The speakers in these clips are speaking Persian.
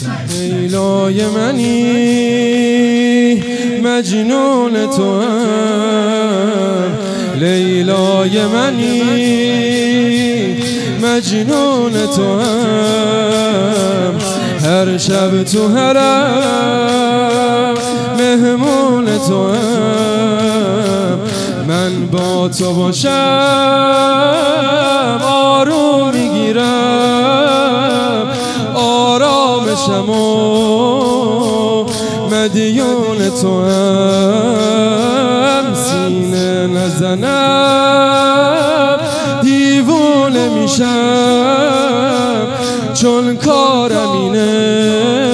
لیلای منی مجنون تو هم، لیلای منی مجنون تو هم، هر شب تو حرم مهمون تو هم، من با تو باشم آروم میگیرم، آرامشم و مدیون تو هم، سینه نزنم دیوونه میشم، چون کارم اینه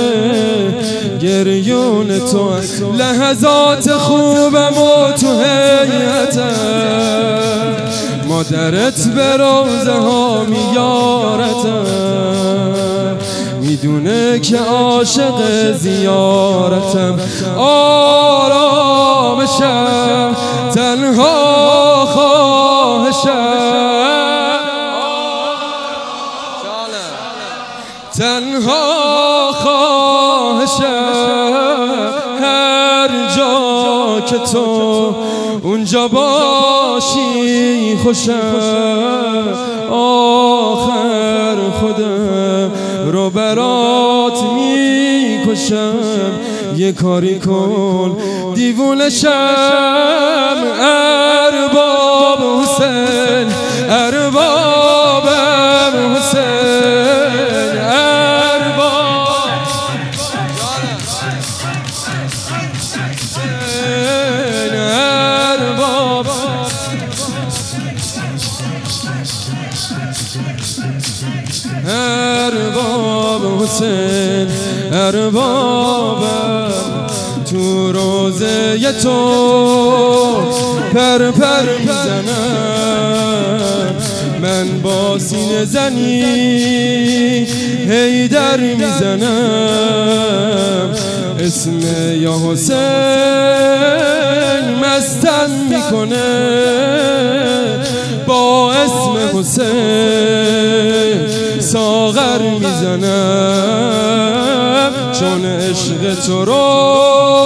گریون تو هم، لحظات خوبم و تو هیئتم، مادرت به روزه ها میارتم، میدونه که عاشق زیارتم، آرامشم تنها خواهشم، تنها خواهشم، هر جا که تو اونجا باشی خوشم، آخر خودم رو برات میکشم، یه کاری کن دیوونشم، ارباب حسین اربابم حسین ارباب ارباب ارباب حسین اربابم، تو روزه تو پر پر میزنم، من با سینه زنی حیدر میزنم، اسم یا حسین مستم میکنه، با اسم حسین ساغر میزنم، چون عشق تو رو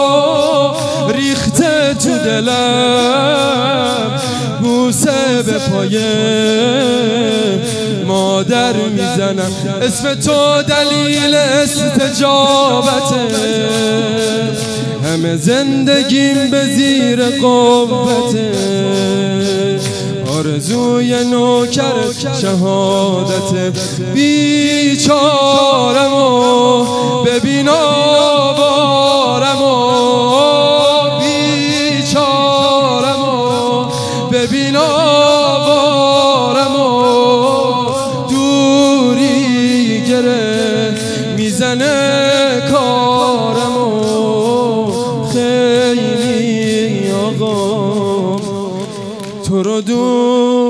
ریخته تو دلم، بوسه به پای مادر میزنم، اسم تو دلیل استجابته، همه زندگیم به زیر قوته، آرزوی نوکر شهادت، بیچارم و ببین آوارم و بیچارم و ببین آوارم و دوری گره میزنه کارم و خیلی آقا تو رو دور